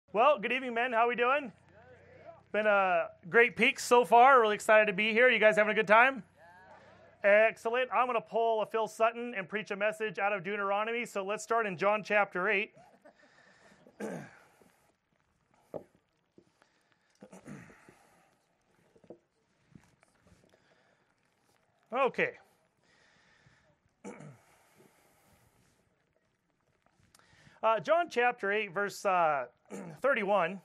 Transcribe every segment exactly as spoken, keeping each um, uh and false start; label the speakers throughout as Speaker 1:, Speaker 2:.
Speaker 1: Well, good evening, men. How are we doing? Been a great peak so far. Really excited to be here. You guys having a good time? Excellent. I'm going to pull a Phil Sutton and preach a message out of Deuteronomy. So let's start in John chapter eight. Okay. Uh, John chapter eight, verse uh, thirty-one.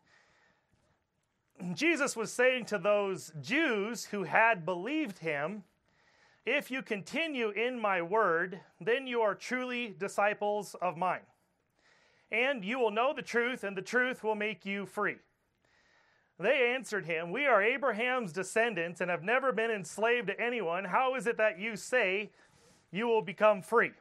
Speaker 1: Jesus was saying to those Jews who had believed him, "If you continue in my word, then you are truly disciples of mine. And you will know the truth, and the truth will make you free." They answered him, "We are Abraham's descendants and have never been enslaved to anyone. How is it that you say you will become free?"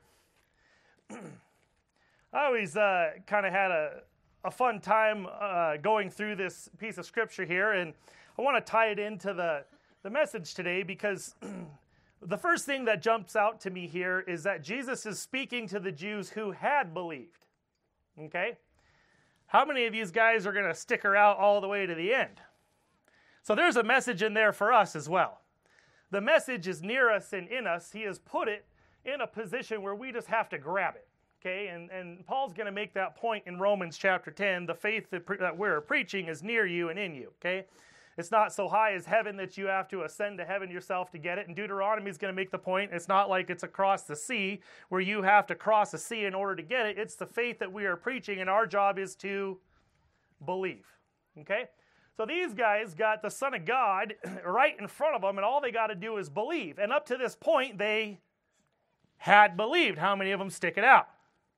Speaker 1: I always uh, kind of had a, a fun time uh, going through this piece of scripture here, and I want to tie it into the, the message today because the first thing that jumps out to me here is that Jesus is speaking to the Jews who had believed. Okay? How many of these guys are going to stick her out all the way to the end? So there's a message in there for us as well. The message is near us and in us. He has put it in a position where we just have to grab it. Okay, and, and Paul's going to make that point in Romans chapter ten. The faith that, pre- that we're preaching is near you and in you, okay? It's not so high as heaven that you have to ascend to heaven yourself to get it. And Deuteronomy is going to make the point. It's not like it's across the sea where you have to cross the sea in order to get it. It's the faith that we are preaching, and our job is to believe, okay? So these guys got the Son of God right in front of them, and all they got to do is believe. And up to this point, they had believed. How many of them stick it out?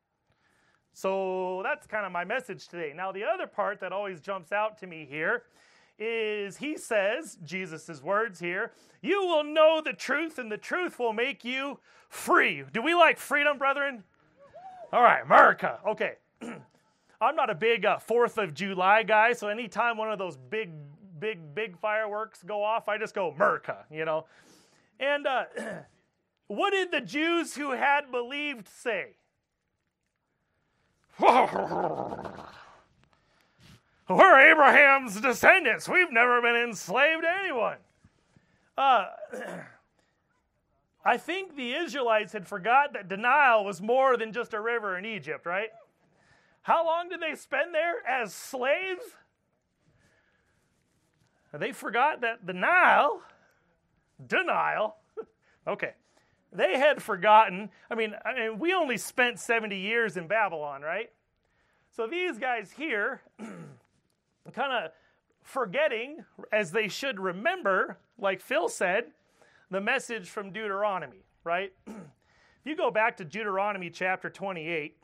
Speaker 1: So that's kind of my message today. Now, the other part that always jumps out to me here is he says, Jesus' words here, "You will know the truth, and the truth will make you free." Do we like freedom, brethren? All right, America. Okay. I'm not a big uh, fourth of July guy, so anytime one of those big, big, big fireworks go off, I just go, America, you know. And uh, what did the Jews who had believed say? "We're Abraham's descendants. We've never been enslaved to anyone." Uh, I think the Israelites had forgot that the Nile was more than just a river in Egypt, right? How long did they spend there as slaves? They forgot that the Nile, denial, okay. They had forgotten. I mean, I mean, we only spent seventy years in Babylon, right? So these guys here, kind of forgetting, as they should remember, like Phil said, the message from Deuteronomy, right? If you go back to Deuteronomy chapter twenty-eight,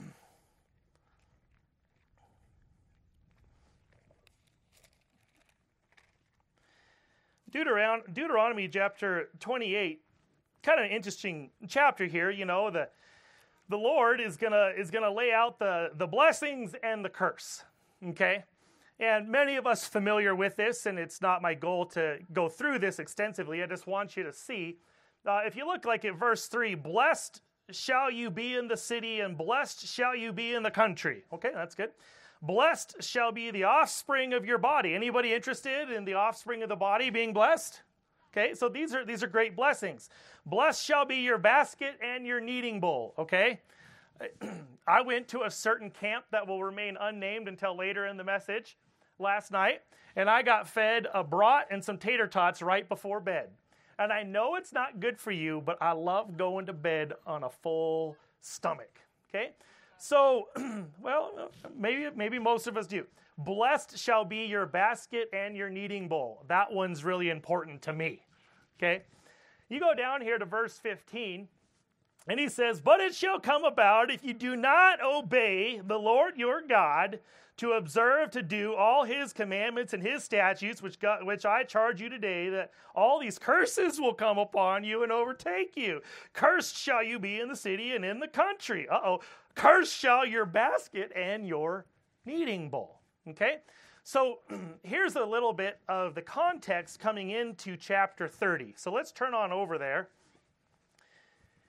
Speaker 1: Deuteron- Deuteronomy chapter twenty-eight, kind of an interesting chapter here. You know, the the Lord is gonna is gonna lay out the the blessings and the curse. Okay, and many of us familiar with this, and it's not my goal to go through this extensively. I just want you to see. Uh, if you look like at verse three, "Blessed shall you be in the city, and blessed shall you be in the country." Okay, that's good. "Blessed shall be the offspring of your body." Anybody interested in the offspring of the body being blessed? Okay, so these are these are great blessings. "Blessed shall be your basket and your kneading bowl." Okay, I went to a certain camp that will remain unnamed until later in the message last night, and I got fed a brat and some tater tots right before bed. And I know it's not good for you, but I love going to bed on a full stomach. Okay, so well, maybe maybe most of us do. "Blessed shall be your basket and your kneading bowl." That one's really important to me. Okay? You go down here to verse fifteen, and he says, "But it shall come about, if you do not obey the Lord your God, to observe to do all his commandments and his statutes, which God, which I charge you today, that all these curses will come upon you and overtake you. Cursed shall you be in the city and in the country." Uh-oh. "Cursed shall your basket and your kneading bowl." Okay? So here's a little bit of the context coming into chapter thirty. So let's turn on over there.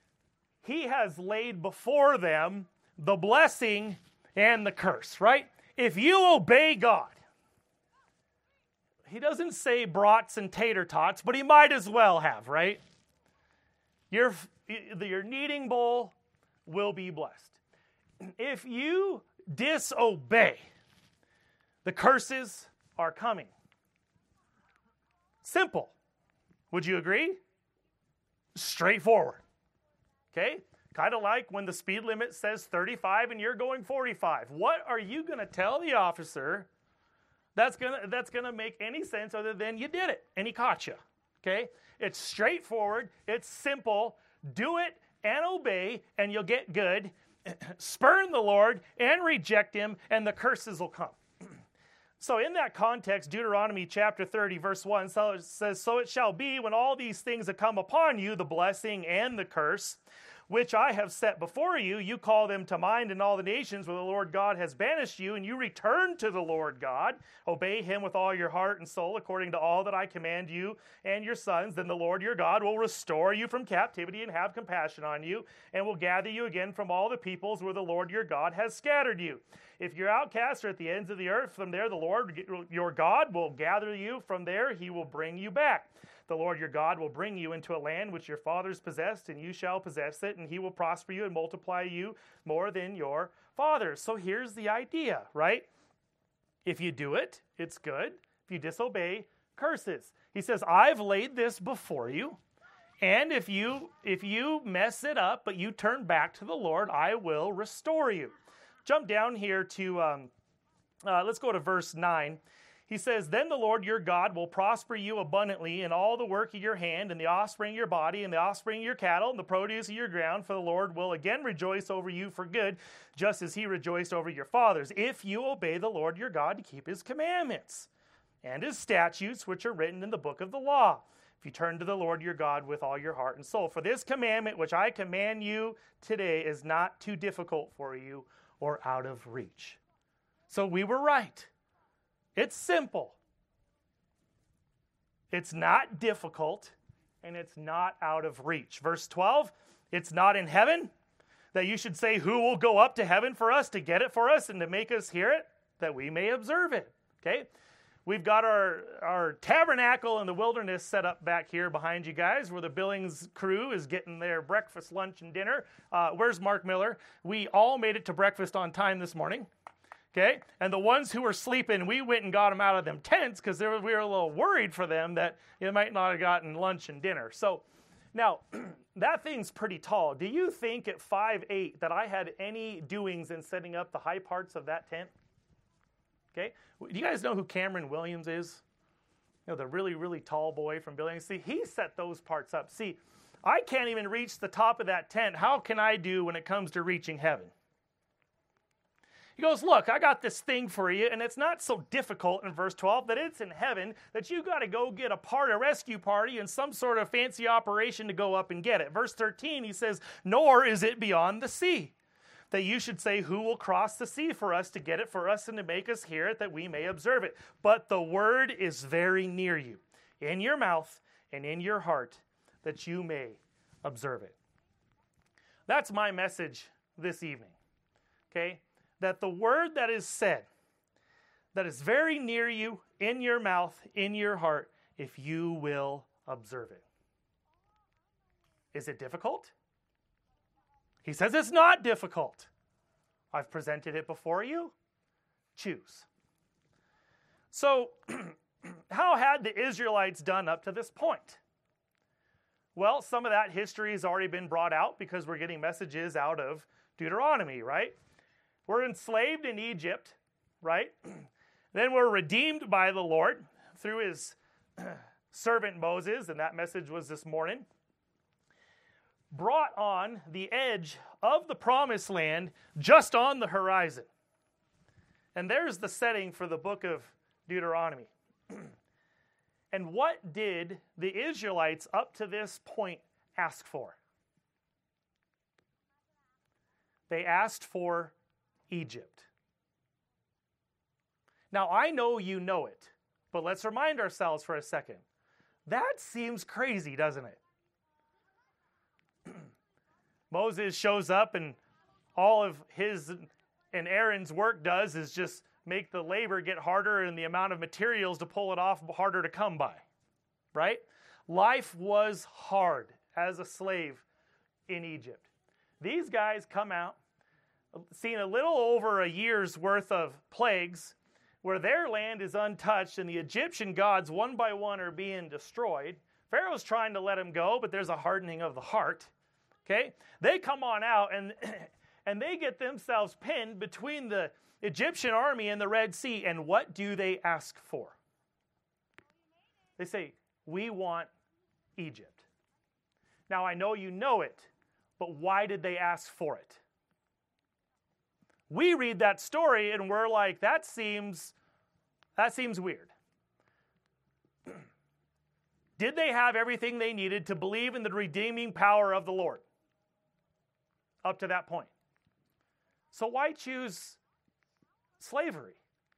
Speaker 1: He has laid before them the blessing and the curse, right? if you obey God, he doesn't say brats and tater tots, but he might as well have, right? Your, your kneading bowl will be blessed. If you disobey, the curses are coming. Simple. Would you agree? Straightforward. Okay? Kind of like when the speed limit says thirty-five and you're going forty-five. What are you going to tell the officer that's going to that's going to make any sense other than you did it and he caught you? Okay? It's straightforward. It's simple. Do it and obey and you'll get good. Spurn the Lord and reject him and the curses will come. So in that context, Deuteronomy chapter thirty, verse one so it says, so it shall be when all these things have come upon you, the blessing and the curse, which I have set before you, you call them to mind in all the nations where the Lord God has banished you, and you return to the Lord God, obey him with all your heart and soul, according to all that I command you and your sons, then the Lord your God will restore you from captivity and have compassion on you, and will gather you again from all the peoples where the Lord your God has scattered you. If you're outcasts are at the ends of the earth, from there the Lord your God will gather you. From there he will bring you back. The Lord your God will bring you into a land which your fathers possessed, and you shall possess it, and he will prosper you and multiply you more than your fathers. So here's the idea, right? If you do it, it's good. If you disobey, curses. He says, I've laid this before you, and if you if you mess it up, but you turn back to the Lord, I will restore you. Jump down here to, um, uh, let's go to verse nine. He says, then the Lord your God will prosper you abundantly in all the work of your hand, and the offspring of your body, and the offspring of your cattle, and the produce of your ground, for the Lord will again rejoice over you for good, just as he rejoiced over your fathers, if you obey the Lord your God to keep his commandments and his statutes, which are written in the book of the law. If you turn to the Lord your God with all your heart and soul. For this commandment which I command you today is not too difficult for you or out of reach. So we were right. It's simple. It's not difficult, and it's not out of reach. Verse twelve, it's not in heaven, that you should say, who will go up to heaven for us to get it for us and to make us hear it, that we may observe it. Okay? We've got our, our tabernacle in the wilderness set up back here behind you guys, where the Billings crew is getting their breakfast, lunch, and dinner. Uh, where's Mark Miller? We all made it to breakfast on time this morning. Okay, and the ones who were sleeping, we went and got them out of them tents because we were a little worried for them that they might not have gotten lunch and dinner. So now, that thing's pretty tall. Do you think at five eight that I had any doings in setting up the high parts of that tent? Okay, do you guys know who Cameron Williams is? You know, the really, really tall boy from Billings. See, he set those parts up. See, I can't even reach the top of that tent. How can I do when it comes to reaching heaven? He goes, look, I got this thing for you, and it's not so difficult in verse twelve that it's in heaven that you got to go get a part, a rescue party, and some sort of fancy operation to go up and get it. Verse thirteen, he says, nor is it beyond the sea, that you should say, who will cross the sea for us to get it for us and to make us hear it, that we may observe it. But the word is very near you, in your mouth and in your heart, that you may observe it. That's my message this evening, okay? That the word that is said, that is very near you, in your mouth, in your heart, if you will observe it. Is it difficult? He says it's not difficult. I've presented it before you. Choose. So, how had the Israelites done up to this point? Well, some of that history has already been brought out because we're getting messages out of Deuteronomy, right? We're enslaved in Egypt, right? Then we're redeemed by the Lord through his servant Moses, and that message was this morning. Brought on the edge of the promised land, just on the horizon. And there's the setting for the book of Deuteronomy. And what did the Israelites up to this point ask for? They asked for Egypt. Now, I know you know it, but let's remind ourselves for a second. That seems crazy, doesn't it? Moses shows up, and all of his and Aaron's work does is just make the labor get harder and the amount of materials to pull it off harder to come by, right? Life was hard as a slave in Egypt. These guys come out, seen a little over a year's worth of plagues, where their land is untouched and the Egyptian gods one by one are being destroyed. Pharaoh's trying to let them go, but there's a hardening of the heart. Okay? They come on out and, and they get themselves pinned between the Egyptian army and the Red Sea. And what do they ask for? They say, we want Egypt. Now, I know you know it, but why did they ask for it? We read that story and we're like, that seems, that seems weird. Did they have everything they needed to believe in the redeeming power of the Lord? Up to that point. So why choose slavery?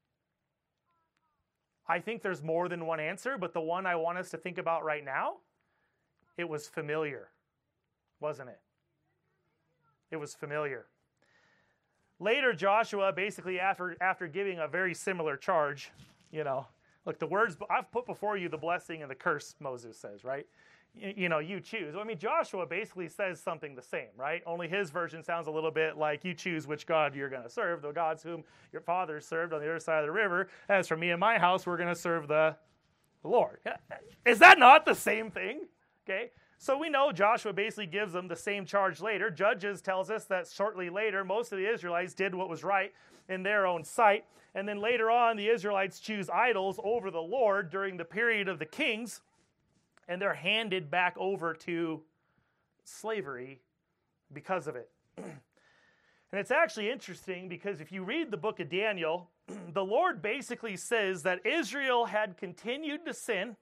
Speaker 1: I think there's more than one answer, but the one I want us to think about right now, it was familiar, wasn't it? It was familiar. Later, Joshua, basically after, after giving a very similar charge, you know, look, the words, I've put before you the blessing and the curse, Moses says, right? You, you know, you choose. I mean, Joshua basically says something the same, right? Only his version sounds a little bit like you choose which God you're going to serve, the gods whom your fathers served on the other side of the river. As for me and my house, we're going to serve the, the Lord. Is that not the same thing? Okay. So we know Joshua basically gives them the same charge later. Judges tells us that shortly later, most of the Israelites did what was right in their own sight. And then later on, the Israelites choose idols over the Lord during the period of the kings. And they're handed back over to slavery because of it. And it's actually interesting because if you read the book of Daniel, the Lord basically says that Israel had continued to sin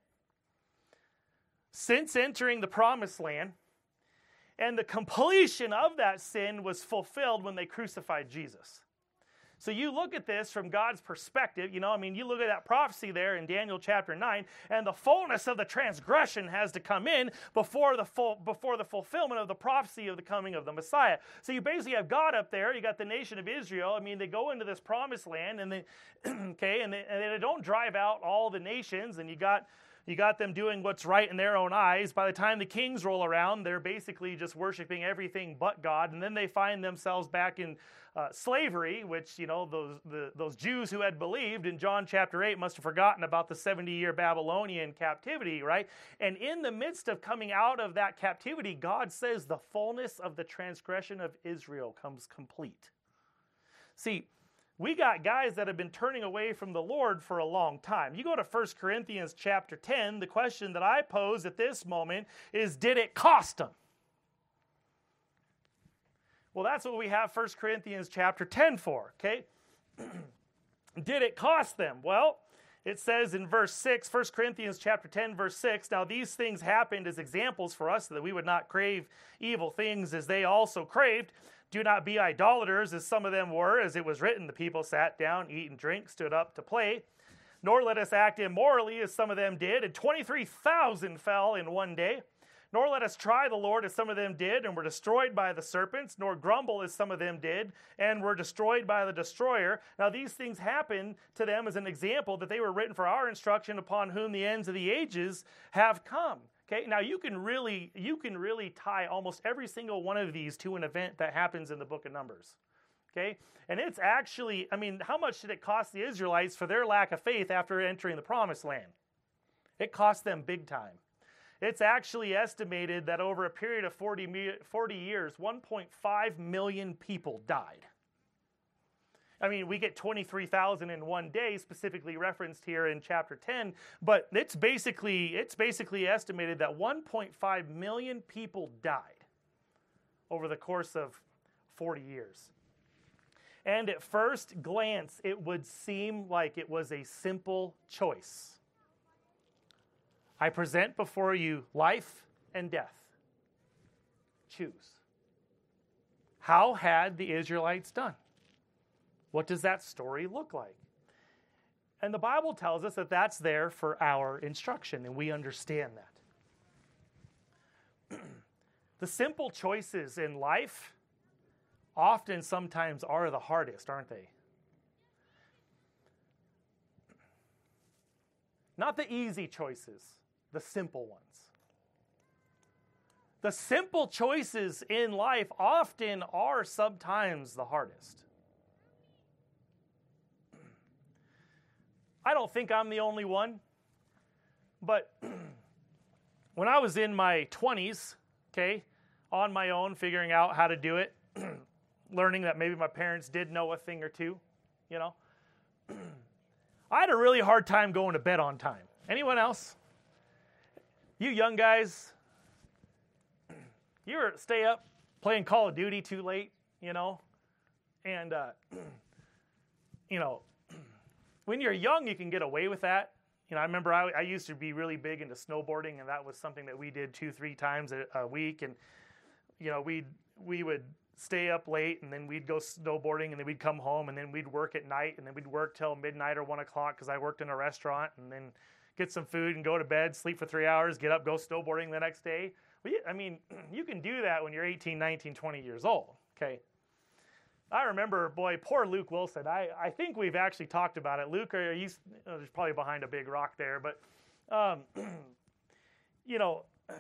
Speaker 1: since entering the promised land, and the completion of that sin was fulfilled when they crucified Jesus. So you look at this from God's perspective, you know, I mean, you look at that prophecy there in Daniel chapter nine, and the fullness of the transgression has to come in before the full, before the fulfillment of the prophecy of the coming of the Messiah. So you basically have God up there, you got the nation of Israel. I mean, they go into this promised land, and they, okay, and they, and they don't drive out all the nations, and you got You got them doing what's right in their own eyes. By the time the kings roll around, they're basically just worshiping everything but God. And then they find themselves back in uh, slavery, which, you know, those the, those Jews who had believed in John chapter eight must have forgotten about the seventy-year Babylonian captivity, right? And in the midst of coming out of that captivity, God says the fullness of the transgression of Israel comes complete. See, we got guys that have been turning away from the Lord for a long time. You go to First Corinthians chapter ten, the question that I pose at this moment is, did it cost them? Well, that's what we have First Corinthians chapter ten for, okay? Did it cost them? Well, it says in verse six, First Corinthians chapter ten, verse six, now these things happened as examples for us so that we would not crave evil things as they also craved. Do not be idolaters, as some of them were, as it was written, the people sat down, eat and drink, stood up to play. Nor let us act immorally, as some of them did, and twenty-three thousand fell in one day. Nor let us try the Lord, as some of them did, and were destroyed by the serpents. Nor grumble, as some of them did, and were destroyed by the destroyer. Now these things happened to them as an example, that they were written for our instruction, upon whom the ends of the ages have come. Okay, now you can really you can really tie almost every single one of these to an event that happens in the book of Numbers. Okay, and it's actually, I mean, how much did it cost the Israelites for their lack of faith after entering the promised land? It cost them big time. It's actually estimated that over a period of forty, forty years, one point five million people died. I mean, we get twenty-three thousand in one day, specifically referenced here in chapter ten, but it's basically it's basically estimated that one point five million people died over the course of forty years. And at first glance, it would seem like it was a simple choice. I present before you life and death. Choose. How had the Israelites done? What does that story look like? And the Bible tells us that that's there for our instruction, and we understand that. The simple choices in life often sometimes are the hardest, aren't they? Not the easy choices, the simple ones. The simple choices in life often are sometimes the hardest. I don't think I'm the only one, but when I was in my twenties, okay, on my own, figuring out how to do it, learning that maybe my parents did know a thing or two, you know, I had a really hard time going to bed on time. Anyone else? You young guys, you ever stay up playing Call of Duty too late, you know? And, uh, you know, when you're young, you can get away with that. You know, I remember I, I used to be really big into snowboarding, and that was something that we did two, three times a, a week. And, you know, we'd, we would stay up late, and then we'd go snowboarding, and then we'd come home, and then we'd work at night, and then we'd work till midnight or one o'clock because I worked in a restaurant, and then get some food and go to bed, sleep for three hours, get up, go snowboarding the next day. But I mean, you can do that when you're eighteen, nineteen, twenty years old, okay? I remember, boy, poor Luke Wilson. I, I think we've actually talked about it. Luke, are you, oh, there's probably behind a big rock there, but, um, you know, uh,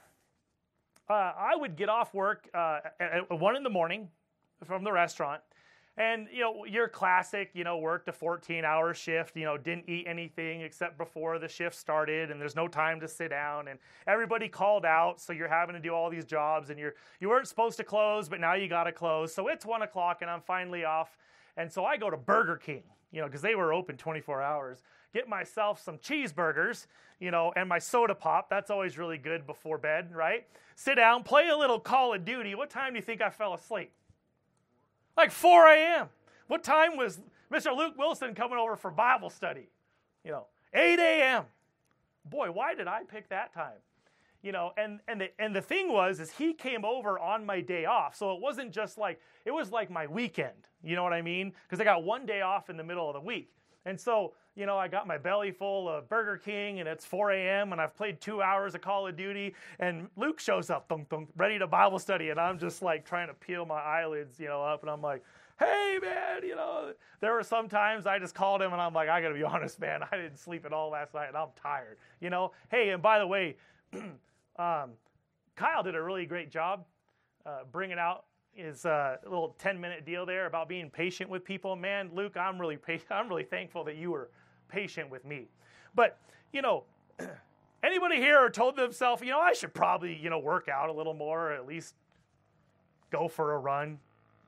Speaker 1: I would get off work uh, at, at one in the morning from the restaurant, and, you know, your classic, you know, worked a fourteen-hour shift, you know, didn't eat anything except before the shift started, and there's no time to sit down, and everybody called out, so you're having to do all these jobs, and you're, you weren't supposed to close, but now you got to close. So it's one o'clock, and I'm finally off, and so I go to Burger King, you know, because they were open twenty-four hours, get myself some cheeseburgers, you know, and my soda pop. That's always really good before bed, right? Sit down, play a little Call of Duty. What time do you think I fell asleep? Like four a.m. What time was Mister Luke Wilson coming over for Bible study? You know, eight a.m. Boy, why did I pick that time? You know, and and the and the thing was, is he came over on my day off, so it wasn't just like, it was like my weekend. You know what I mean? Because I got one day off in the middle of the week, and so, you know, I got my belly full of Burger King, and it's four a.m., and I've played two hours of Call of Duty, and Luke shows up, thunk, thunk, ready to Bible study, and I'm just like trying to peel my eyelids, you know, up, and I'm like, hey, man, you know, there were some times I just called him, and I'm like, I got to be honest, man, I didn't sleep at all last night, and I'm tired, you know. Hey, and by the way, um, Kyle did a really great job uh, bringing out his uh, little ten-minute deal there about being patient with people. Man, Luke, I'm really patient. I'm really thankful that you were patient with me. But, you know, anybody here told themselves, you know, I should probably, you know, work out a little more, or at least go for a run?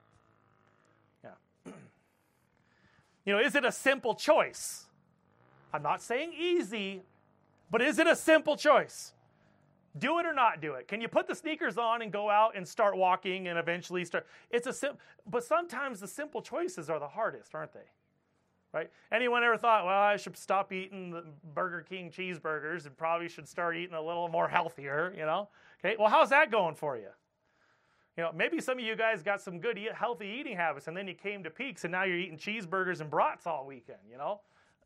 Speaker 1: Yeah. You know, is it a simple choice? I'm not saying easy, but is it a simple choice? Do it or not do it. Can you put the sneakers on and go out and start walking and eventually start? It's a sim- but sometimes the simple choices are the hardest, aren't they? Right? Anyone ever thought, well, I should stop eating the Burger King cheeseburgers and probably should start eating a little more healthier, you know? Okay, well, how's that going for you? You know, maybe some of you guys got some good eat, healthy eating habits, and then you came to Peaks, and now you're eating cheeseburgers and brats all weekend, you know?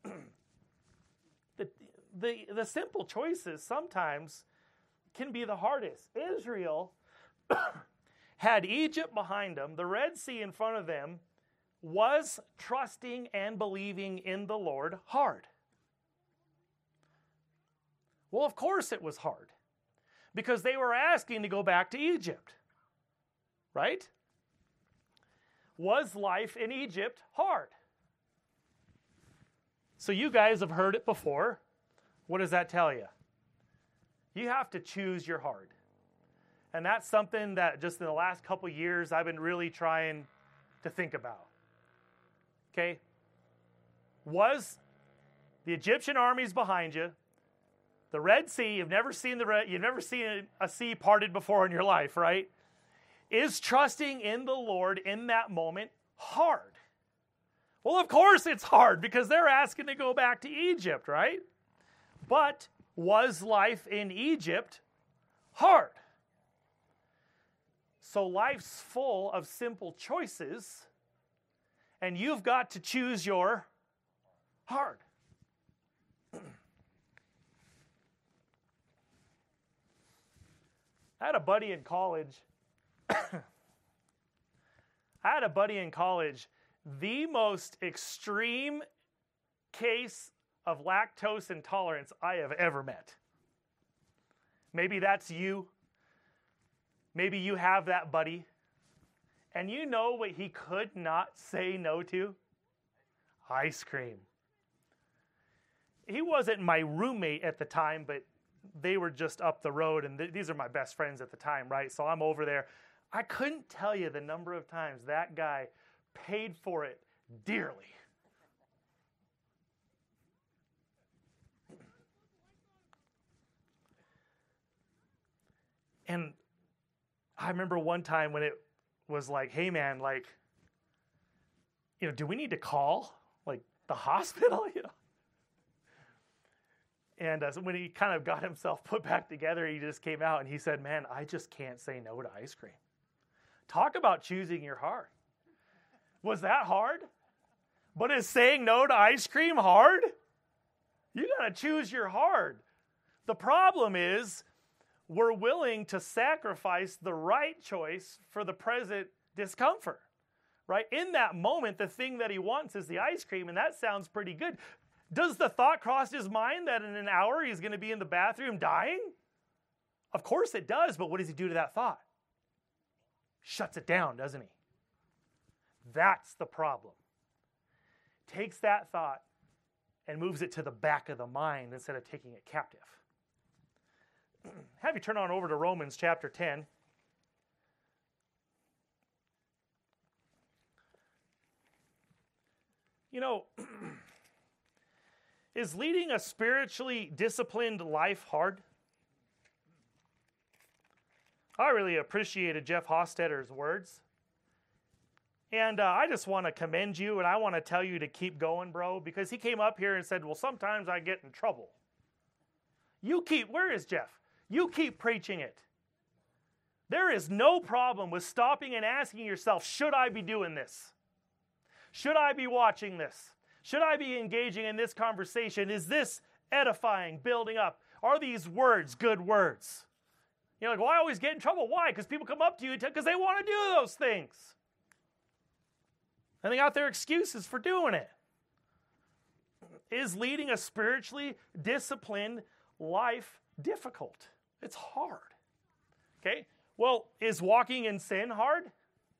Speaker 1: the, the, the simple choices sometimes can be the hardest. Israel had Egypt behind them, the Red Sea in front of them, was trusting and believing in the Lord hard. Well, of course it was hard, because they were asking to go back to Egypt, right? Was life in Egypt hard? So you guys have heard it before. What does that tell you? You have to choose your hard. And that's something that just in the last couple years I've been really trying to think about. Okay? Was the Egyptian armies behind you, the Red Sea, you've never seen the Red, you've never seen a sea parted before in your life, right? Is trusting in the Lord in that moment hard? Well, of course it's hard, because they're asking to go back to Egypt, right? But was life in Egypt hard? So life's full of simple choices, and you've got to choose your hard. I had a buddy in college. I had a buddy in college, the most extreme case of lactose intolerance I have ever met. Maybe that's you. Maybe you have that buddy. And you know what he could not say no to? Ice cream. He wasn't my roommate at the time, but they were just up the road, and th- these are my best friends at the time, right? So I'm over there. I couldn't tell you the number of times that guy paid for it dearly. And I remember one time when it was like, hey man, like, you know, do we need to call like the hospital? You know? And uh, so when he kind of got himself put back together, he just came out and he said, man, I just can't say no to ice cream. Talk about choosing your heart. Was that hard? But is saying no to ice cream hard? You got to choose your heart. The problem is we're willing to sacrifice the right choice for the present discomfort, right? In that moment, the thing that he wants is the ice cream, and that sounds pretty good. Does the thought cross his mind that in an hour he's going to be in the bathroom dying? Of course it does, but what does he do to that thought? Shuts it down, doesn't he? That's the problem. Takes that thought and moves it to the back of the mind instead of taking it captive. Have you turn on over to Romans chapter ten. You know, is leading a spiritually disciplined life hard? I really appreciated Jeff Hostetter's words. And uh, I just want to commend you, and I want to tell you to keep going, bro, because he came up here and said, well, sometimes I get in trouble. You keep, where is Jeff? You keep preaching it. There is no problem with stopping and asking yourself, should I be doing this? Should I be watching this? Should I be engaging in this conversation? Is this edifying, building up? Are these words good words? You're like, well, I always get in trouble. Why? Because people come up to you because they want to do those things. And they got their excuses for doing it. Is leading a spiritually disciplined life difficult? It's hard. Okay? Well, is walking in sin hard?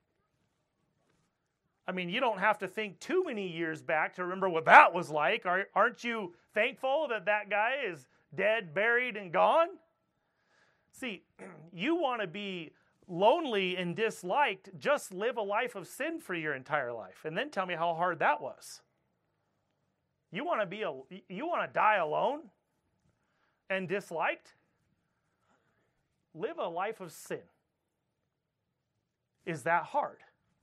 Speaker 1: I mean, you don't have to think too many years back to remember what that was like. Aren't you thankful that that guy is dead, buried, and gone? See, you want to be lonely and disliked, just live a life of sin for your entire life, and then tell me how hard that was. You want to be a, you want to die alone and disliked? Live a life of sin. Is that hard?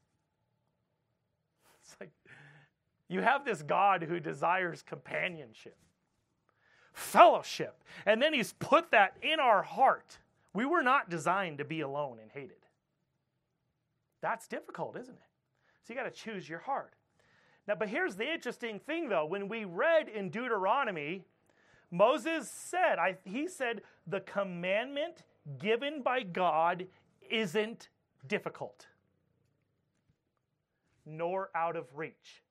Speaker 1: It's like you have this God who desires companionship, fellowship, and then he's put that in our heart. We were not designed to be alone and hated. That's difficult, isn't it? So you got to choose your heart. Now, but here's the interesting thing, though. When we read in Deuteronomy, Moses said, I, he said, the commandment given by God isn't difficult, nor out of reach.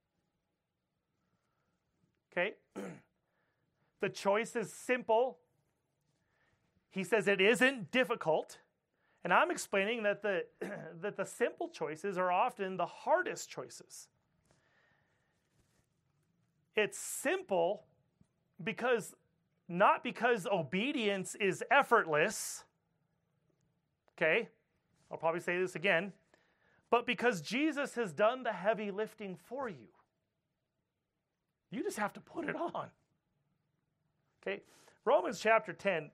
Speaker 1: Okay? The choice is simple. He says it isn't difficult. And I'm explaining that the, that the simple choices are often the hardest choices. It's simple because, not because obedience is effortless. Okay? I'll probably say this again. But because Jesus has done the heavy lifting for you. You just have to put it on. Okay? Romans chapter ten.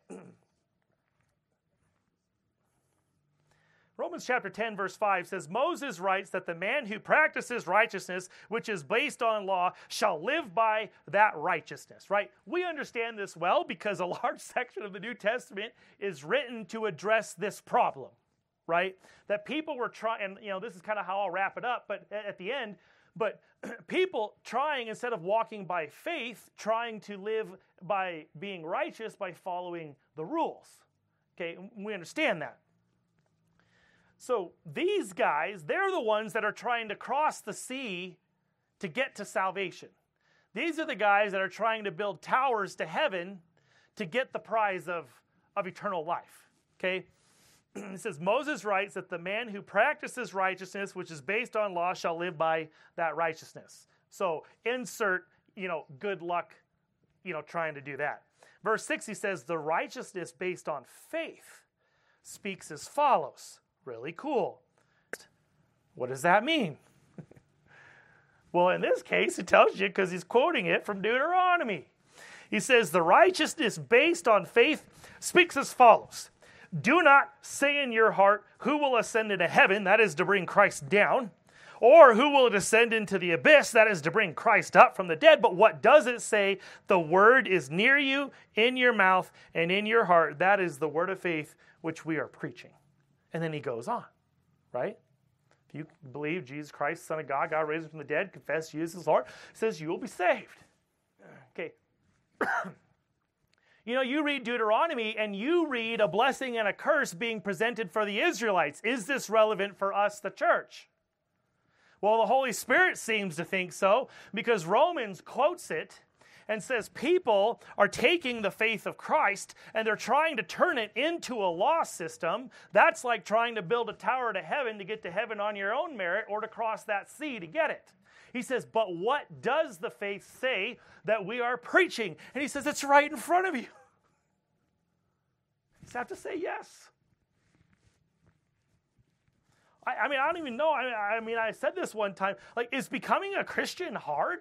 Speaker 1: Romans chapter ten, verse five says, Moses writes that the man who practices righteousness, which is based on law, shall live by that righteousness, right? We understand this well because a large section of the New Testament is written to address this problem, right? That people were trying, and you know, this is kind of how I'll wrap it up, but at the end, but people trying, instead of walking by faith, trying to live by being righteous by following the rules. Okay, we understand that. So these guys, they're the ones that are trying to cross the sea to get to salvation. These are the guys that are trying to build towers to heaven to get the prize of, of eternal life. Okay? It says, Moses writes that the man who practices righteousness, which is based on law, shall live by that righteousness. So insert, you know, good luck, you know, trying to do that. Verse six, he says, the righteousness based on faith speaks as follows. Really cool. What does that mean? Well, in this case, it tells you because he's quoting it from Deuteronomy. He says, the righteousness based on faith speaks as follows. Do not say in your heart, who will ascend into heaven, that is to bring Christ down, or who will descend into the abyss, that is to bring Christ up from the dead. But what does it say? The word is near you, in your mouth, and in your heart. That is the word of faith which we are preaching. And then he goes on, right? If you believe Jesus Christ, Son of God, God raised him from the dead, confess Jesus as Lord, says you will be saved. Okay. You know, you read Deuteronomy and you read a blessing and a curse being presented for the Israelites. Is this relevant for us, the church? Well, the Holy Spirit seems to think so, because Romans quotes it and says people are taking the faith of Christ and they're trying to turn it into a law system. That's like trying to build a tower to heaven to get to heaven on your own merit or to cross that sea to get it. He says, but what does the faith say that we are preaching? And he says, it's right in front of you. You just have to say yes. I, I mean, I don't even know. I, I mean, I said this one time. Like, is becoming a Christian hard?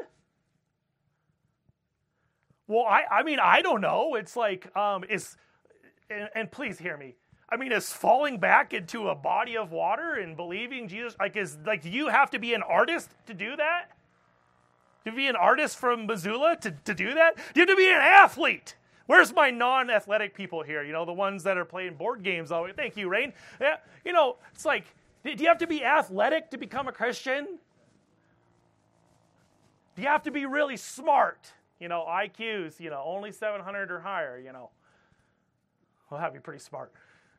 Speaker 1: Well, I, I mean, I don't know. It's like, um, is, and, and please hear me. I mean, is falling back into a body of water and believing Jesus, like, is, like, do you have to be an artist to do that? Do you be an artist from Missoula to, to do that? Do you have to be an athlete? Where's my non-athletic people here? You know, the ones that are playing board games all the way. Thank you, Rain. Yeah, you know, it's like, do you have to be athletic to become a Christian? Do you have to be really smart? You know, I Qs, you know, only seven hundred or higher, you know. Well, that'd be pretty smart.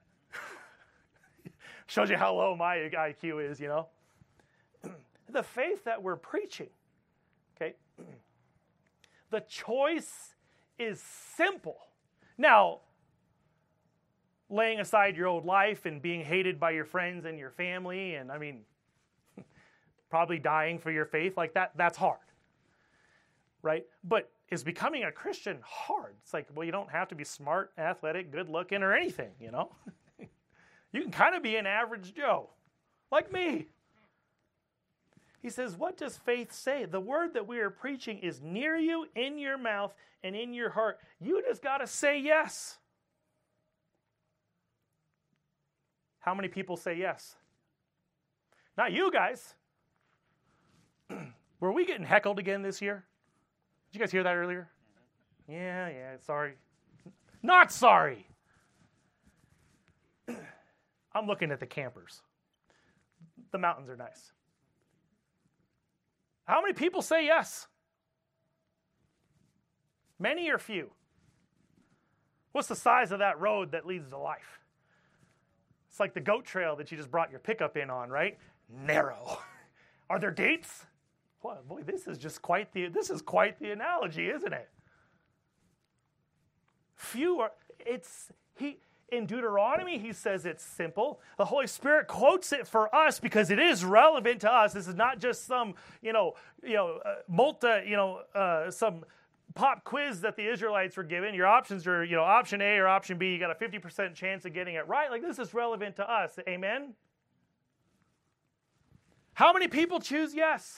Speaker 1: Shows you how low my I Q is, you know. The faith that we're preaching, okay, the choice is simple. Now, laying aside your old life and being hated by your friends and your family, and I mean, probably dying for your faith, like that, that's hard, right? But is becoming a Christian hard? It's like, well, you don't have to be smart, athletic, good looking, or anything, you know? You can kind of be an average Joe, like me. He says, what does faith say? The word that we are preaching is near you, in your mouth, and in your heart. You just got to say yes. How many people say yes? Not you guys. Were we getting heckled again this year? Did you guys hear that earlier? Yeah, yeah, sorry. Not sorry. I'm looking at the campers. The mountains are nice. How many people say yes? Many or few? What's the size of that road that leads to life? It's like the goat trail that you just brought your pickup in on, right? Narrow. Are there gates? Well, boy, this is just quite the this is quite the analogy, isn't it? Few are it's he in Deuteronomy, he says it's simple. The Holy Spirit quotes it for us because it is relevant to us. This is not just some, you know, you know, uh, multi, you know, uh, some pop quiz that the Israelites were given. Your options are, you know, option A or option B. You got a fifty percent chance of getting it right. Like, this is relevant to us. Amen? How many people choose yes?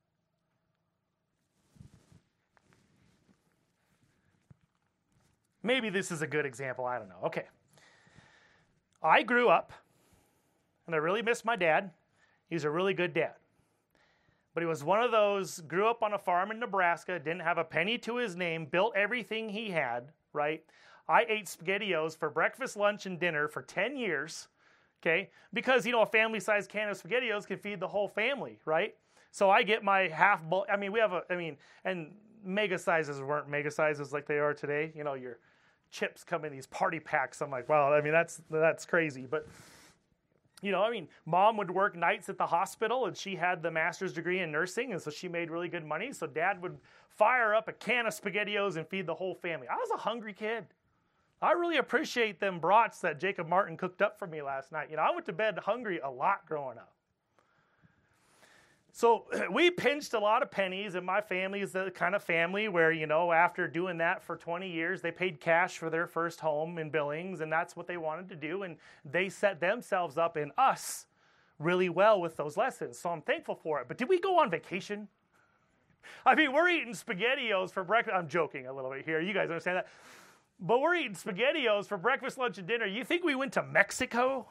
Speaker 1: Maybe this is a good example. I don't know. Okay. I grew up, and I really miss my dad. He's a really good dad. But he was one of those, grew up on a farm in Nebraska, didn't have a penny to his name, built everything he had, right? I ate SpaghettiOs for breakfast, lunch, and dinner for ten years, okay? Because, you know, a family-sized can of SpaghettiOs can feed the whole family, right? So I get my half bowl. I mean, we have a, I mean, and mega sizes weren't mega sizes like they are today. You know, your chips come in these party packs. I'm like, wow, I mean, that's that's crazy. But You know, I mean, mom would work nights at the hospital, and she had the master's degree in nursing, and so she made really good money. So dad would fire up a can of SpaghettiOs and feed the whole family. I was a hungry kid. I really appreciate them brats that Jacob Martin cooked up for me last night. You know, I went to bed hungry a lot growing up. So we pinched a lot of pennies, and my family is the kind of family where, you know, after doing that for twenty years, they paid cash for their first home in Billings, and that's what they wanted to do, and they set themselves up and us really well with those lessons, so I'm thankful for it. But did we go on vacation? I mean, we're eating SpaghettiOs for breakfast. I'm joking a little bit here. You guys understand that? But we're eating SpaghettiOs for breakfast, lunch, and dinner. You think we went to Mexico?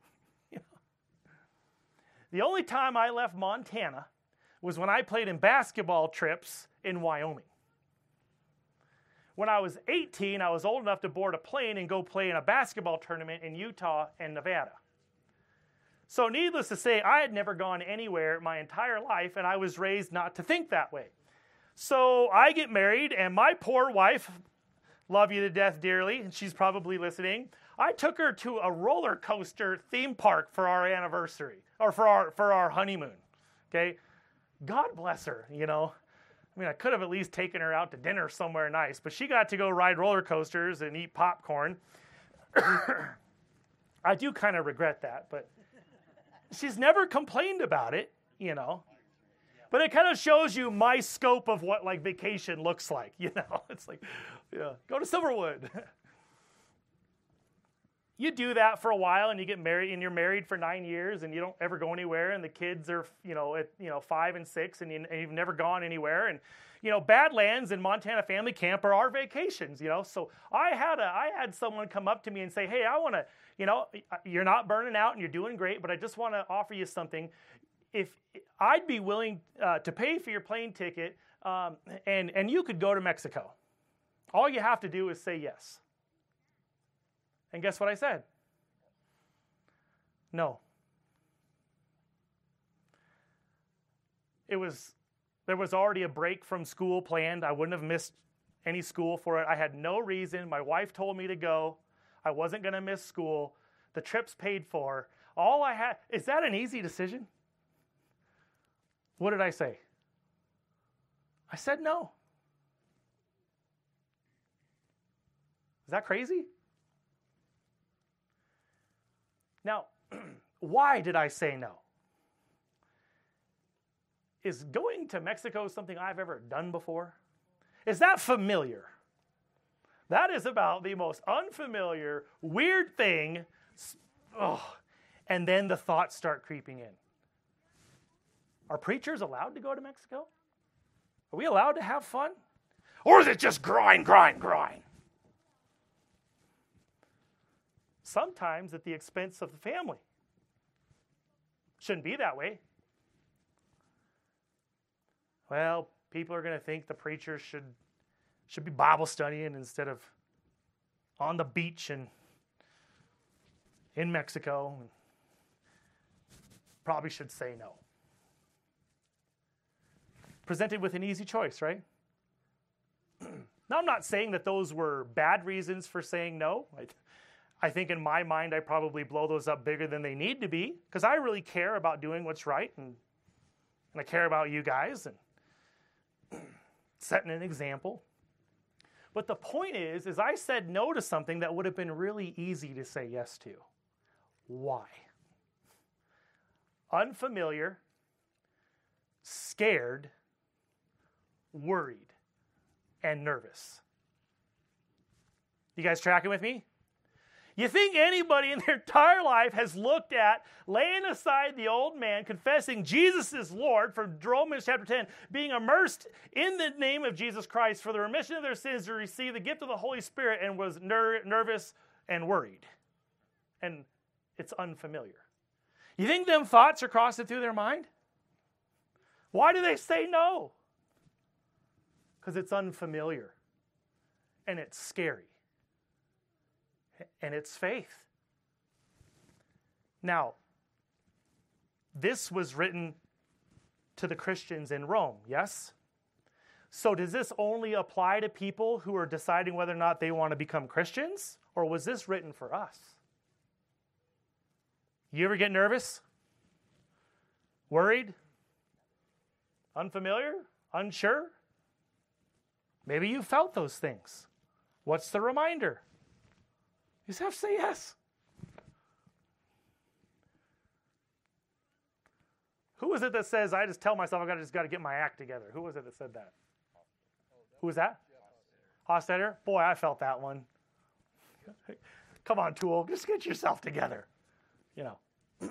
Speaker 1: The only time I left Montana was when I played in basketball trips in Wyoming. When I was eighteen, I was old enough to board a plane and go play in a basketball tournament in Utah and Nevada. So needless to say, I had never gone anywhere my entire life, and I was raised not to think that way. So I get married, and my poor wife, love you to death dearly, and she's probably listening, I took her to a roller coaster theme park for our anniversary, or for our for our honeymoon, okay? God bless her, you know. I mean, I could have at least taken her out to dinner somewhere nice, but she got to go ride roller coasters and eat popcorn. I do kind of regret that, but she's never complained about it, you know. But it kind of shows you my scope of what, like, vacation looks like, you know. It's like, yeah, go to Silverwood. You do that for a while, and you get married, and you're married for nine years, and you don't ever go anywhere, and the kids are, you know, at, you know, five and six, and, you, and you've never gone anywhere, and, you know, Badlands and Montana Family Camp are our vacations, you know. So I had a, I had someone come up to me and say, hey, I want to, you know, you're not burning out, and you're doing great, but I just want to offer you something. If I'd be willing uh, to pay for your plane ticket, um, and and you could go to Mexico. All you have to do is say yes. And guess what I said? No. It was, there was already a break from school planned. I wouldn't have missed any school for it. I had no reason. My wife told me to go. I wasn't going to miss school. The trip's paid for. All I had, is that an easy decision? What did I say? I said no. Is that crazy? Now, why did I say no? Is going to Mexico something I've ever done before? Is that familiar? That is about the most unfamiliar, weird thing. Oh, and then the thoughts start creeping in. Are preachers allowed to go to Mexico? Are we allowed to have fun? Or is it just grind, grind, grind? Sometimes at the expense of the family. Shouldn't be that way. Well, people are going to think the preacher should should be Bible studying instead of on the beach and in Mexico. Probably should say no. Presented with an easy choice, right? Now, I'm not saying that those were bad reasons for saying no. I, I think in my mind, I probably blow those up bigger than they need to be because I really care about doing what's right, and, and I care about you guys and setting an example. But the point is, is I said no to something that would have been really easy to say yes to. Why? Unfamiliar, scared, worried, and nervous. You guys tracking with me? You think anybody in their entire life has looked at laying aside the old man, confessing Jesus is Lord, from Romans chapter ten, being immersed in the name of Jesus Christ for the remission of their sins to receive the gift of the Holy Spirit, and was ner- nervous and worried? And it's unfamiliar. You think them thoughts are crossing through their mind? Why do they say no? Because it's unfamiliar. And it's scary. And it's faith. Now, this was written to the Christians in Rome, yes? So does this only apply to people who are deciding whether or not they want to become Christians? Or was this written for us? You ever get nervous? Worried? Unfamiliar? Unsure? Maybe you felt those things. What's the reminder? You just have to say yes. Who is it that says, I just tell myself I gotta, just got to get my act together? Who was it that said that? Who was that? Hostetter? Boy, I felt that one. Come on, Tool, just get yourself together. You know.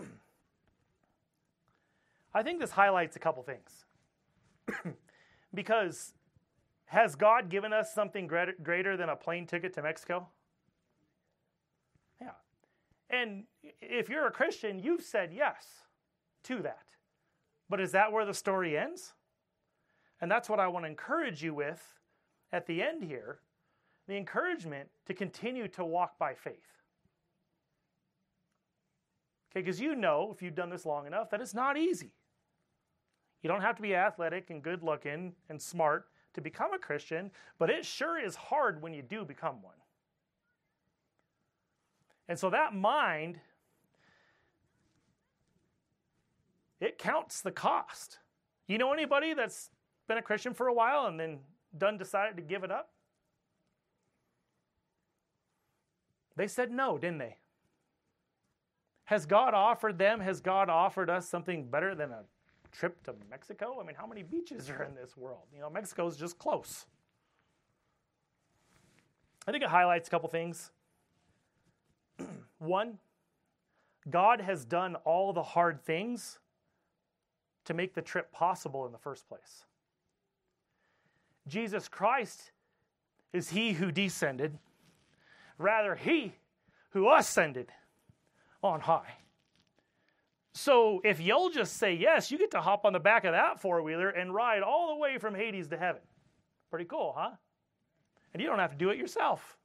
Speaker 1: I think this highlights a couple things. Because has God given us something greater, greater than a plane ticket to Mexico? Yeah. And if you're a Christian, you've said yes to that. But is that where the story ends? And that's what I want to encourage you with at the end here, the encouragement to continue to walk by faith. Okay, because you know, if you've done this long enough, that it's not easy. You don't have to be athletic and good looking and smart to become a Christian, but it sure is hard when you do become one. And so that mind, it counts the cost. You know anybody that's been a Christian for a while and then done decided to give it up? They said no, didn't they? Has God offered them, has God offered us something better than a trip to Mexico? I mean, how many beaches are in this world? You know, Mexico's just close. I think it highlights a couple things. One, God has done all the hard things to make the trip possible in the first place. Jesus Christ is he who descended, rather he who ascended on high. So if you'll just say yes, you get to hop on the back of that four-wheeler and ride all the way from Hades to heaven. Pretty cool, huh? And you don't have to do it yourself.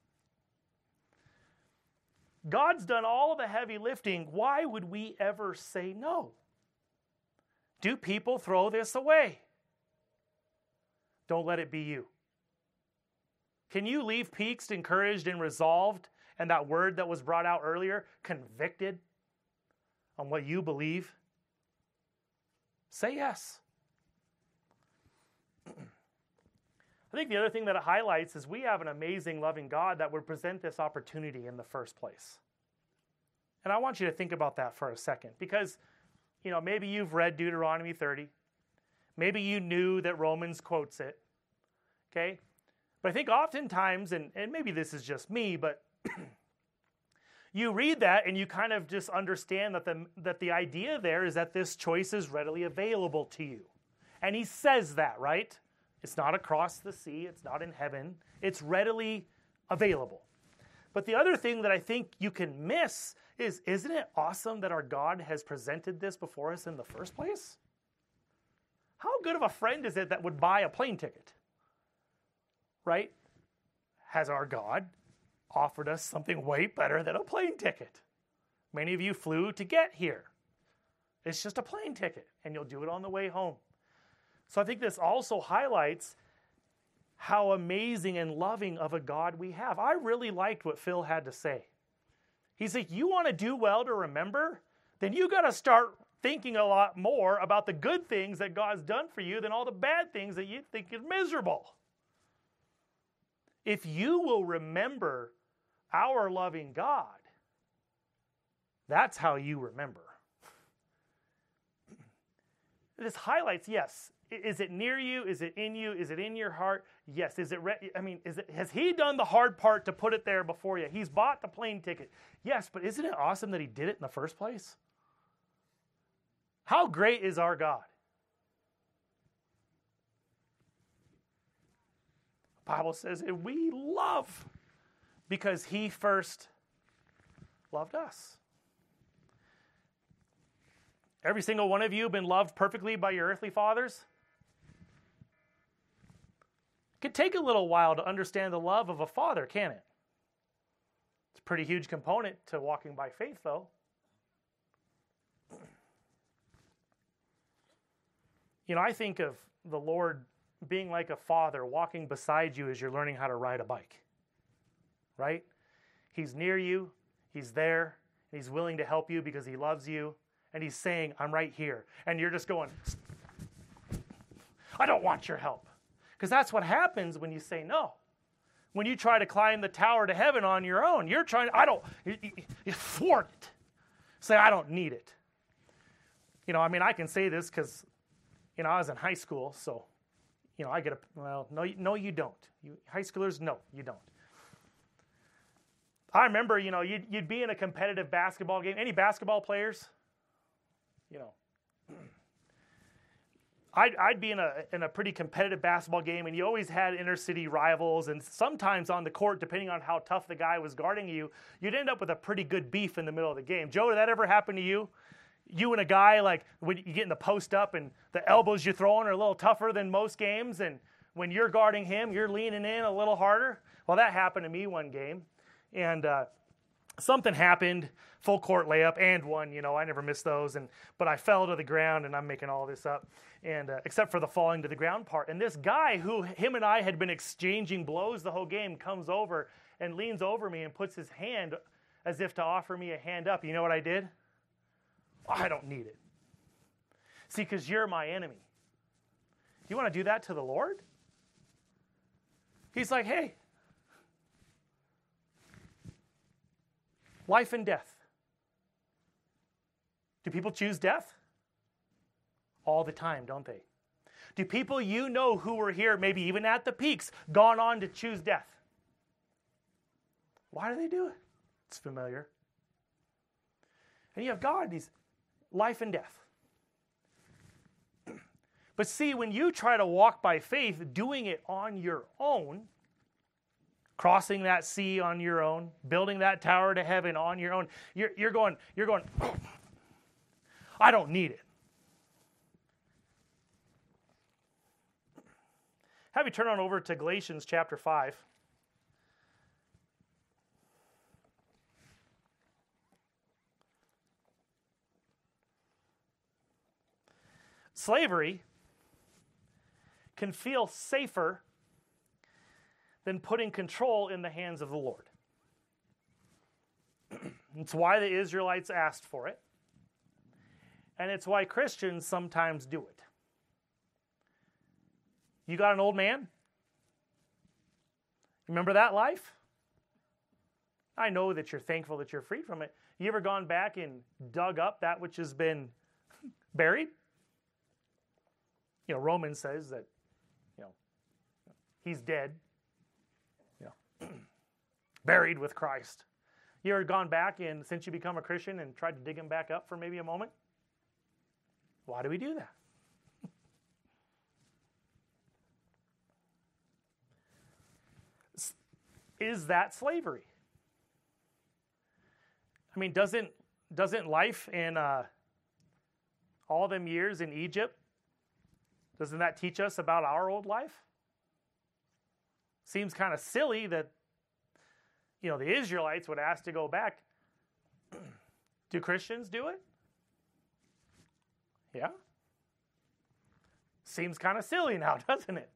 Speaker 1: God's done all the heavy lifting. Why would we ever say no? Do people throw this away? Don't let it be you. Can you leave peaked, encouraged, and resolved, and that word that was brought out earlier, convicted on what you believe? Say yes. I think the other thing that it highlights is we have an amazing, loving God that would present this opportunity in the first place. And I want you to think about that for a second, because you know, maybe you've read Deuteronomy thirty. Maybe you knew that Romans quotes it. Okay? But I think oftentimes, and, and maybe this is just me, but you read that and you kind of just understand that the, that the idea there is that this choice is readily available to you. And he says that, right? It's not across the sea. It's not in heaven. It's readily available. But the other thing that I think you can miss is, isn't it awesome that our God has presented this before us in the first place? How good of a friend is it that would buy a plane ticket? Right? Has our God offered us something way better than a plane ticket? Many of you flew to get here. It's just a plane ticket, and you'll do it on the way home. So I think this also highlights how amazing and loving of a God we have. I really liked what Phil had to say. He's like, you want to do well to remember? Then you got to start thinking a lot more about the good things that God's done for you than all the bad things that you think is miserable. If you will remember our loving God, that's how you remember. This highlights, yes. Is it near you? Is it in you? Is it in your heart? Yes. Is it? Re- I mean, is it? Has he done the hard part to put it there before you? He's bought the plane ticket. Yes, but isn't it awesome that he did it in the first place? How great is our God? The Bible says that we love because he first loved us. Every single one of you have been loved perfectly by your earthly fathers. It could take a little while to understand the love of a father, can't it? It's a pretty huge component to walking by faith, though. You know, I think of the Lord being like a father walking beside you as you're learning how to ride a bike, right? He's near you, he's there, and he's willing to help you because he loves you, and he's saying, I'm right here. And you're just going, I don't want your help. Because that's what happens when you say no. When you try to climb the tower to heaven on your own, you're trying, I don't, you, you, you thwart it. Say, I don't need it. You know, I mean, I can say this because, you know, I was in high school, so, you know, I get a, well, no, no, you don't. You high schoolers, no, you don't. I remember, you know, you'd, you'd be in a competitive basketball game. Any basketball players? You know, I'd, I'd be in a in a pretty competitive basketball game, and you always had inner city rivals, and sometimes on the court, depending on how tough the guy was guarding you, you'd end up with a pretty good beef in the middle of the game. Joe, did that ever happen to you? You and a guy, like, when you get in the post up and the elbows you're throwing are a little tougher than most games, and when you're guarding him, you're leaning in a little harder? Well, that happened to me one game. And uh, something happened, full court layup and one, you know, I never missed those. And but I fell to the ground, and I'm making all this up, and uh, except for the falling to the ground part. And this guy who him and I had been exchanging blows the whole game comes over and leans over me and puts his hand as if to offer me a hand up. You know what I did? Oh, I don't need it. See, because you're my enemy. You want to do that to the Lord? He's like, hey, life and death. Do people choose death? All the time, don't they? Do people you know who were here, maybe even at the peaks, gone on to choose death? Why do they do it? It's familiar. And you have God, He's life and death. But see, when you try to walk by faith, doing it on your own, crossing that sea on your own, building that tower to heaven on your own, you're, you're going, you're going, oh, I don't need it. Have you turn on over to Galatians chapter five. Slavery can feel safer than putting control in the hands of the Lord. It's why the Israelites asked for it. And it's why Christians sometimes do it. You got an old man? Remember that life? I know that you're thankful that you're freed from it. You ever gone back and dug up that which has been buried? You know, Romans says that, you know, he's dead. Buried with Christ. You ever gone back and since you become a Christian and tried to dig him back up for maybe a moment? Why do we do that? Is that slavery? I mean, doesn't doesn't life in uh, all them years in Egypt, doesn't that teach us about our old life? Seems kind of silly that, you know, the Israelites would ask to go back. Do Christians do it? Yeah. Seems kind of silly now, doesn't it?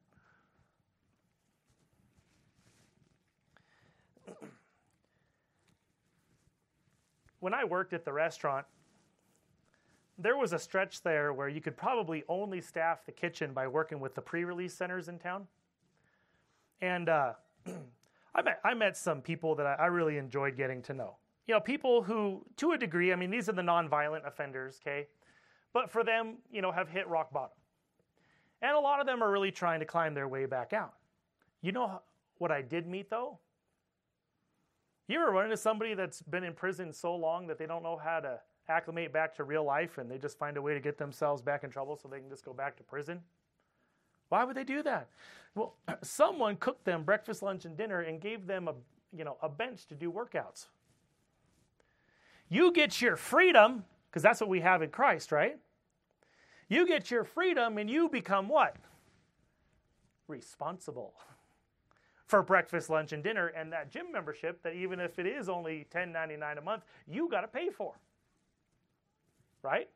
Speaker 1: When I worked at the restaurant, there was a stretch there where you could probably only staff the kitchen by working with the pre-release centers in town. And uh, I met I met some people that I, I really enjoyed getting to know. You know, people who, to a degree, I mean, these are the nonviolent offenders, okay? But for them, you know, have hit rock bottom. And a lot of them are really trying to climb their way back out. You know what I did meet, though? You ever run into somebody that's been in prison so long that they don't know how to acclimate back to real life and they just find a way to get themselves back in trouble so they can just go back to prison? Why would they do that? Well, someone cooked them breakfast, lunch, and dinner and gave them a, you know, a bench to do workouts. You get your freedom, because that's what we have in Christ, right? You get your freedom and you become what? Responsible for breakfast, lunch, and dinner, and that gym membership that even if it is only ten ninety-nine a month, you got to pay for. Right?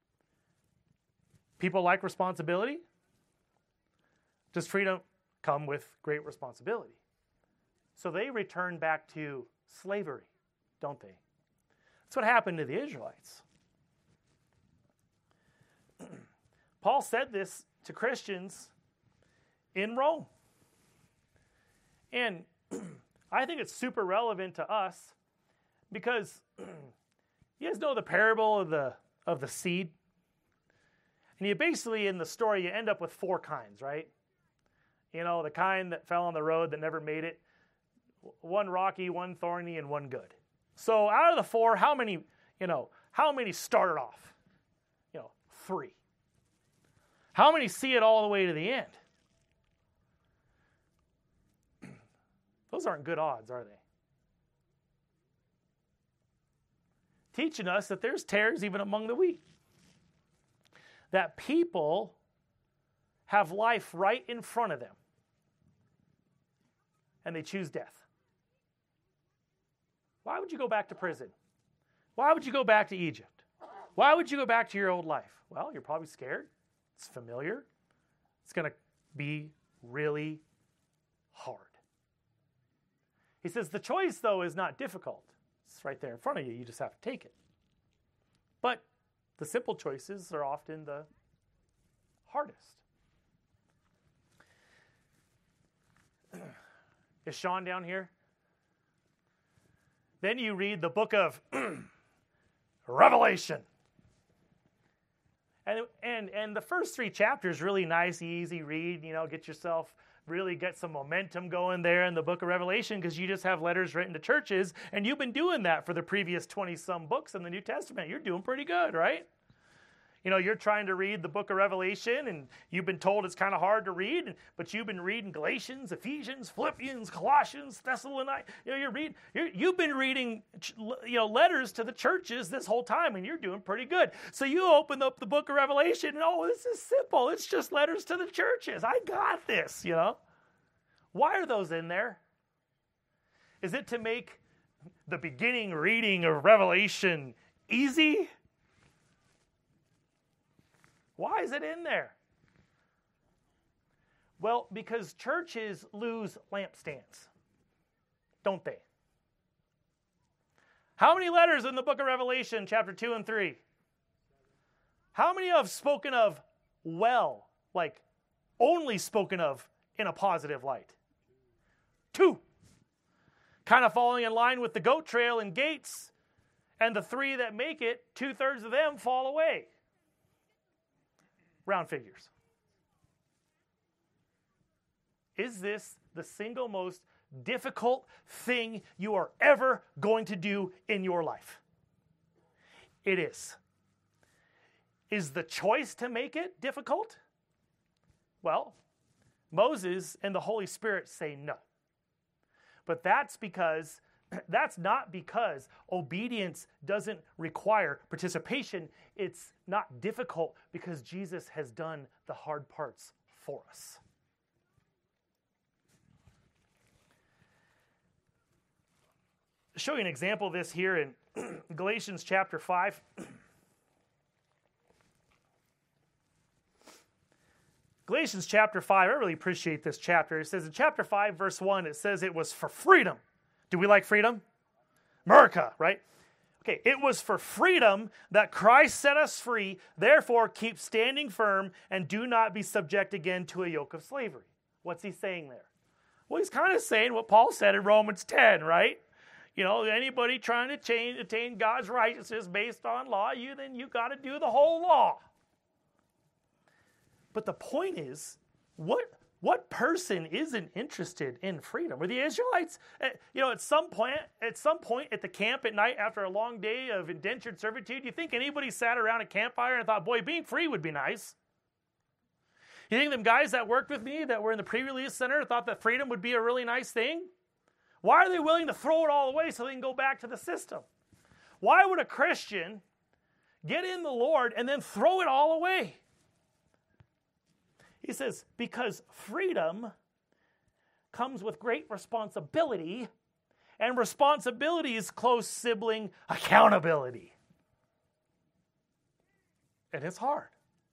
Speaker 1: People like responsibility. Does freedom come with great responsibility? So they return back to slavery, don't they? That's what happened to the Israelites. Paul said this to Christians in Rome. And I think it's super relevant to us because you guys know the parable of the of the seed? And you basically, in the story, you end up with four kinds, right? You know, the kind that fell on the road that never made it. One rocky, one thorny, and one good. So out of the four, how many, you know, how many started off? You know, three. How many see it all the way to the end? Those aren't good odds, are they? Teaching us that there's tares even among the wheat. That people have life right in front of them. And they choose death. Why would you go back to prison? Why would you go back to Egypt? Why would you go back to your old life? Well, you're probably scared. It's familiar. It's going to be really hard. He says the choice, though, is not difficult. It's right there in front of you. You just have to take it. But the simple choices are often the hardest. Is Sean down here? Then you read the book of Revelation. And, and, and the first three chapters, really nice, easy read. You know, get yourself, really get some momentum going there in the book of Revelation because you just have letters written to churches. And you've been doing that for the previous twenty-some books in the New Testament. You're doing pretty good, right? You know, you're trying to read the book of Revelation, and you've been told it's kind of hard to read, but you've been reading Galatians, Ephesians, Philippians, Colossians, Thessalonians. You know, you're read, you're, you've been reading, you know, letters to the churches this whole time, and you're doing pretty good. So you open up the book of Revelation, and oh, this is simple. It's just letters to the churches. I got this, you know. Why are those in there? Is it to make the beginning reading of Revelation easy? Why is it in there? Well, because churches lose lampstands, don't they? How many letters in the book of Revelation, chapter two and three? How many have spoken of well, like only spoken of in a positive light? Two. Kind of falling in line with the goat trail and gates, and the three that make it, two-thirds of them fall away. Round figures. Is this the single most difficult thing you are ever going to do in your life? It is. Is the choice to make it difficult? Well, Moses and the Holy Spirit say no. But that's because That's not because obedience doesn't require participation. It's not difficult because Jesus has done the hard parts for us. I'll show you an example of this here in Galatians chapter five. Galatians chapter five, I really appreciate this chapter. It says in chapter five, verse one, it says it was for freedom. Do we like freedom? America, right? Okay, it was for freedom that Christ set us free. Therefore, keep standing firm and do not be subject again to a yoke of slavery. What's he saying there? Well, he's kind of saying what Paul said in Romans ten, right? You know, anybody trying to change, attain God's righteousness based on law, you then you got to do the whole law. But the point is, what What person isn't interested in freedom? Were the Israelites, you know, at some point, at some point at the camp at night after a long day of indentured servitude, you think anybody sat around a campfire and thought, boy, being free would be nice? You think them guys that worked with me that were in the pre-release center thought that freedom would be a really nice thing? Why are they willing to throw it all away so they can go back to the system? Why would a Christian get in the Lord and then throw it all away? He says, because freedom comes with great responsibility, and responsibility is close sibling accountability. And it's hard.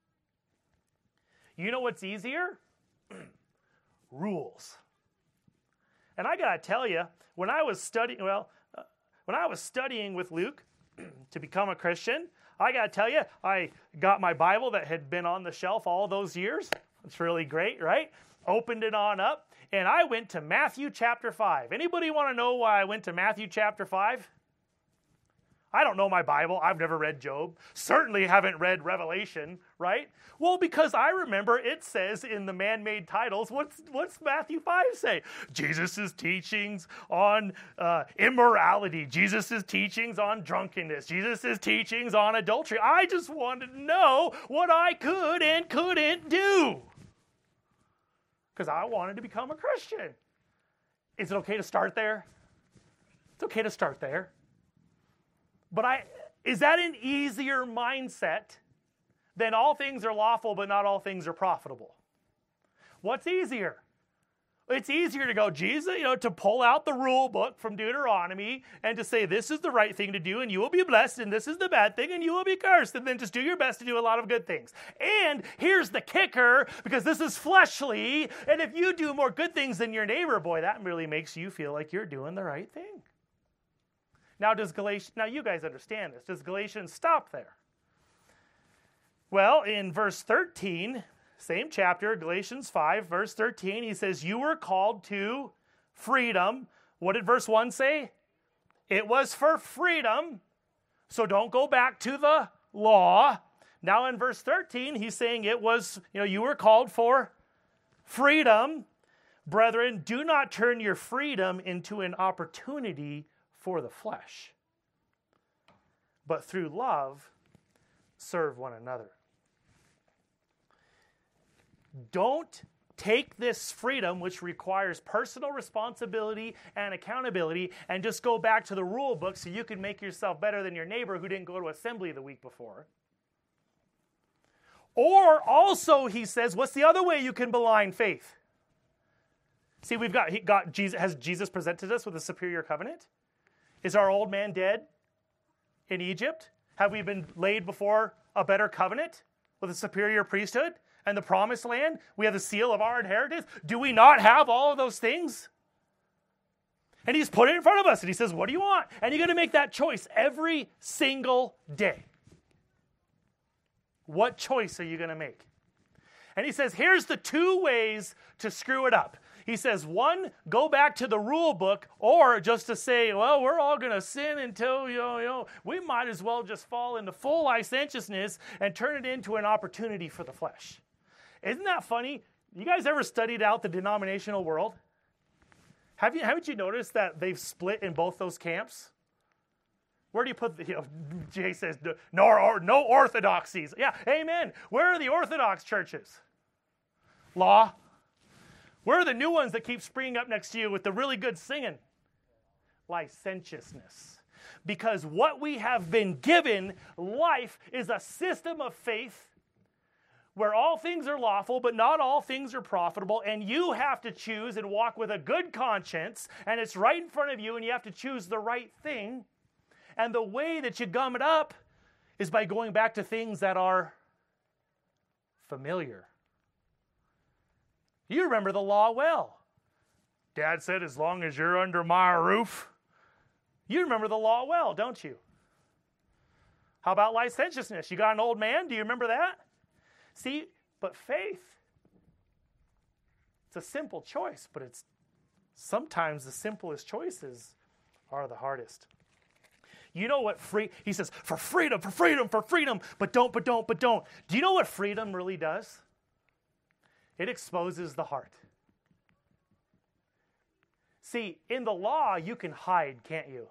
Speaker 1: You know what's easier? Rules. And I got to tell you, when I was studying, well, uh, when I was studying with Luke, to become a Christian, I got to tell you, I got my Bible that had been on the shelf all those years. It's really great, right? Opened it on up, and I went to Matthew chapter five. Anybody want to know why I went to Matthew chapter five? I don't know my Bible. I've never read Job. Certainly haven't read Revelation, right? Well, because I remember it says in the man-made titles, what's, what's Matthew five say? Jesus' teachings on uh, immorality. Jesus' teachings on drunkenness. Jesus' teachings on adultery. I just wanted to know what I could and couldn't do. Because I wanted to become a Christian. Is it okay to start there? It's okay to start there. But I is that an easier mindset than all things are lawful, but not all things are profitable? What's easier? It's easier to go, Jesus, you know, to pull out the rule book from Deuteronomy and to say this is the right thing to do and you will be blessed and this is the bad thing and you will be cursed, and then just do your best to do a lot of good things. And here's the kicker, because this is fleshly, and if you do more good things than your neighbor, boy, that really makes you feel like you're doing the right thing. Now, does Galatians, now you guys understand this. Does Galatians stop there? Well, in verse thirteen, same chapter, Galatians five, verse thirteen, he says, you were called to freedom. What did verse one say? It was for freedom. So don't go back to the law. Now in verse thirteen, he's saying it was, you know, you were called for freedom. Brethren, do not turn your freedom into an opportunity for the flesh, but through love, serve one another. Don't take this freedom, which requires personal responsibility and accountability, and just go back to the rule book so you can make yourself better than your neighbor who didn't go to assembly the week before. Or also, he says, what's the other way you can malign faith? See, we've got, he got Jesus, has Jesus presented us with a superior covenant? Is our old man dead in Egypt? Have we been laid before a better covenant with a superior priesthood and the promised land? We have the seal of our inheritance. Do we not have all of those things? And he's put it in front of us and he says, what do you want? And you're going to make that choice every single day. What choice are you going to make? And he says, here's the two ways to screw it up. He says, one, go back to the rule book, or just to say, well, we're all going to sin until, you know, you know, we might as well just fall into full licentiousness and turn it into an opportunity for the flesh. Isn't that funny? You guys ever studied out the denominational world? Have you, haven't you noticed that they've split in both those camps? Where do you put the, you know, Jay says, no, or, no orthodoxies. Yeah, amen. Where are the orthodox churches? Law. Where are the new ones that keep springing up next to you with the really good singing? Licentiousness. Because what we have been given, life, is a system of faith where all things are lawful, but not all things are profitable, and you have to choose and walk with a good conscience, and it's right in front of you, and you have to choose the right thing. And the way that you gum it up is by going back to things that are familiar. You remember the law well. Dad said, as long as you're under my roof. You remember the law well, don't you? How about licentiousness? You got an old man? Do you remember that? See, but faith, it's a simple choice, but it's sometimes the simplest choices are the hardest. You know what free, he says, for freedom, for freedom, for freedom, but don't, but don't, but don't. Do you know what freedom really does? It exposes the heart. See, in the law, you can hide, can't you?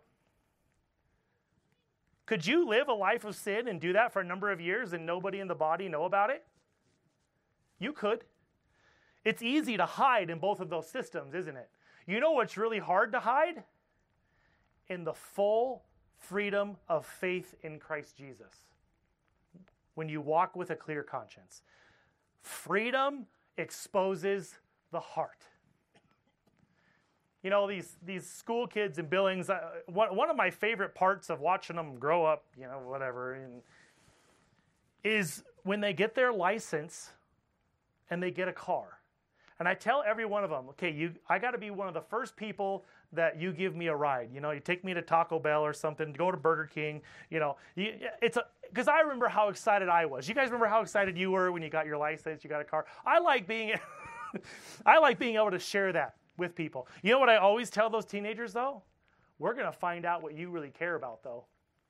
Speaker 1: Could you live a life of sin and do that for a number of years and nobody in the body know about it? You could. It's easy to hide in both of those systems, isn't it? You know what's really hard to hide? In the full freedom of faith in Christ Jesus. When you walk with a clear conscience. Freedom exposes the heart. You know, these these school kids in Billings, uh, one, one of my favorite parts of watching them grow up, you know, whatever, and, is when they get their license and they get a car. And I tell every one of them, okay, you, I got to be one of the first people that you give me a ride. You know, you take me to Taco Bell or something, go to Burger King. You know, you, it's a because I remember how excited I was. You guys remember how excited you were when you got your license, you got a car. I like being, I like being able to share that with people. You know what I always tell those teenagers though? We're gonna find out what you really care about though.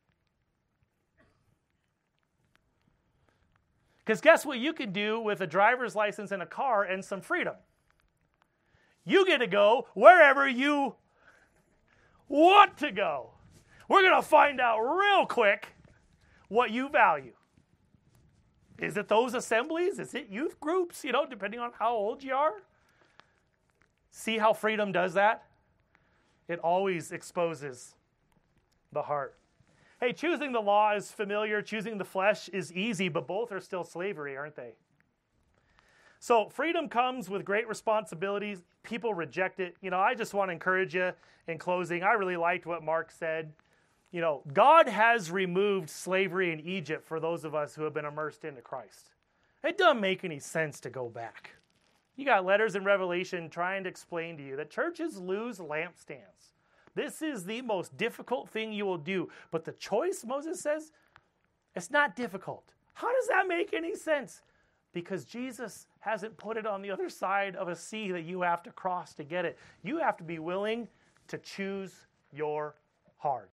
Speaker 1: Because guess what you can do with a driver's license and a car and some freedom? You get to go wherever you want to go. We're going to find out real quick what you value. Is it those assemblies? Is it youth groups? You know, depending on how old you are. See how freedom does that? It always exposes the heart. Hey, choosing the law is familiar. Choosing the flesh is easy, but both are still slavery, aren't they? So freedom comes with great responsibilities. People reject it. You know, I just want to encourage you in closing. I really liked what Mark said. You know, God has removed slavery in Egypt for those of us who have been immersed into Christ. It doesn't make any sense to go back. You got letters in Revelation trying to explain to you that churches lose lampstands. This is the most difficult thing you will do. But the choice, Moses says, it's not difficult. How does that make any sense? Because Jesus hasn't put it on the other side of a sea that you have to cross to get it. You have to be willing to choose your heart.